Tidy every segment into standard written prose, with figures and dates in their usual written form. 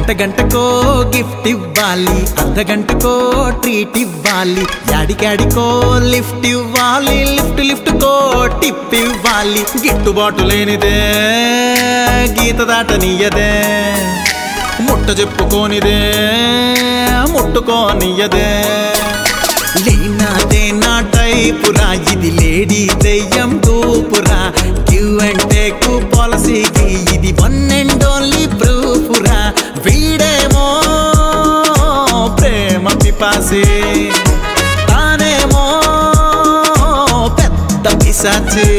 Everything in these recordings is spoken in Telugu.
గంటకో గిఫ్ట్ ఇవ్వాలి, అర్ధగంటకో ట్రీట్ ఇవ్వాలి, యాడికాడికో లిఫ్ట్ ఇవ్వాలి, లిఫ్ట్ కో టిప్ ఇవ్వాలి. గిట్టుబాటు లేనిదే గీత దాటనీయదే, ముట్ట చెప్పుకోనిదే ముట్టుకోనియదే. లేనాదే నా టైపురా, ఇది లేడీ దెయ్యం దూపురా. గివ్ అండ్ టేక్ పాలసీకి ఇది వన్ అండ్ ఓన్లీ ప్రూఫ్రా. వీడేమో ప్రేమ పిపాసి, తానేమో పెద్ద పిశాచి.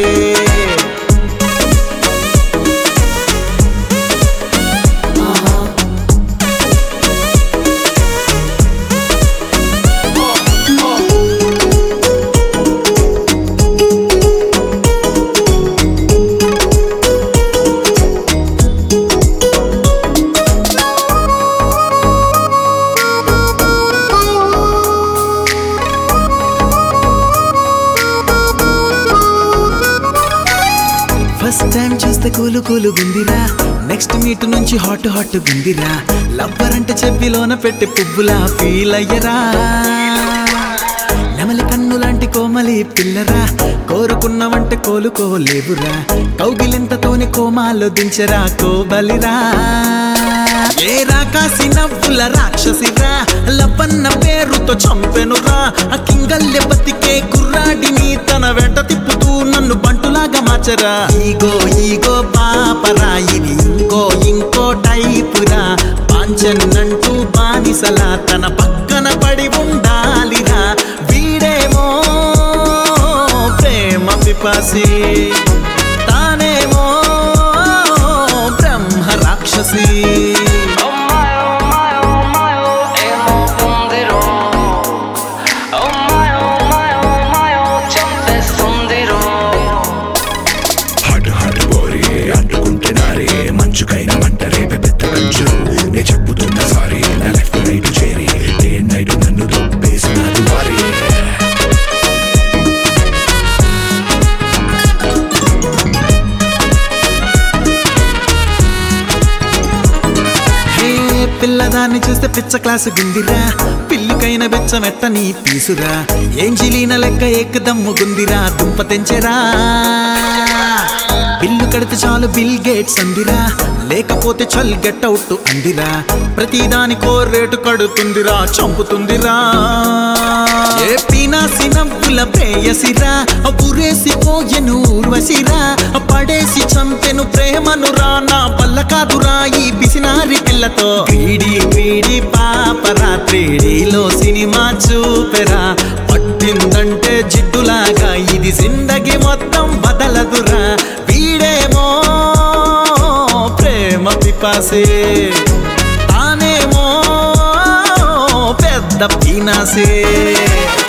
ఫస్ట్ టైం చూస్తే కూలు గుందిరా, నెక్స్ట్ మీట్ నుంచి హాట్ గుందిరా. లవ్వర్ అంటే చెవిలోన పెట్టి పువ్వులా ఫీల్ అయ్యరా. నెమలి కన్ను లాంటి కోమలి పిల్లరా, కోరుకున్నవంటే కోలుకోలేవురా. కౌగిలింతతోని కోమాలో దించరా కోబలిరా. ఏ రాకాసి నవ్వుల రాక్షసిరా, లవ్వన్న పేరుతో చంపెనురా. ఆ కింగల్లె బతికే కుర్రాడిని తన వెంట తిప్పుతూ నన్ను బంటులాగా మార్చరా. ఈగో పాపరా, ఇది ఇంకో టైపురా. పాంచన్నంటూ బానిసలా తన పక్కన పడి ఉండాలిరా. వీడేమో ప్రేమ పిపాసి, తానేమో బ్రహ్మ రాక్షసి. మంచుకైనా మంట రేపే పెద్ద కంచు. నే చెప్పుతున్నా సారీ, నా లెఫ్ట్ రైట్ చేరి డే నైట్ నన్ను దొబ్బేసినది వారి. పిల్లదాన్ని చూస్తే పిచ్చ క్లాసు గుందిరా, పిల్లుకైన బెచ్చ మెట్ట నీ పీసురా. ఏంజిలీన లెక్క ఏకదమ్ము గుందిరా, దుంప తెంచెరా. బిల్లు కడితే చాలు బిల్ గేట్స్ అందిరా, లేకపోతే చల్ గెట్ అవుట్ అందిరా. ప్రతిదానికో రేటు కడుతుందిరా, చంపుతుందిరా. ఏ పీనాసి నవ్వుల ప్రేయసిరా, ఉరేసిపోయెను ఊర్వశిరా. పడేసి చంపెను ప్రేమనురా, నా వల్ల కాదురా ఈ పిసినారి పిల్లతో. వీడి పాపరా, 3Dలో సినిమా చూపెరా. పట్టిందంటే జిడ్డులాగా ఇది జిందగీ మొత్తం బదలదురా. వీడేమో ప్రేమ పిపాసి, తానేమో పెద్ద పీనాసి.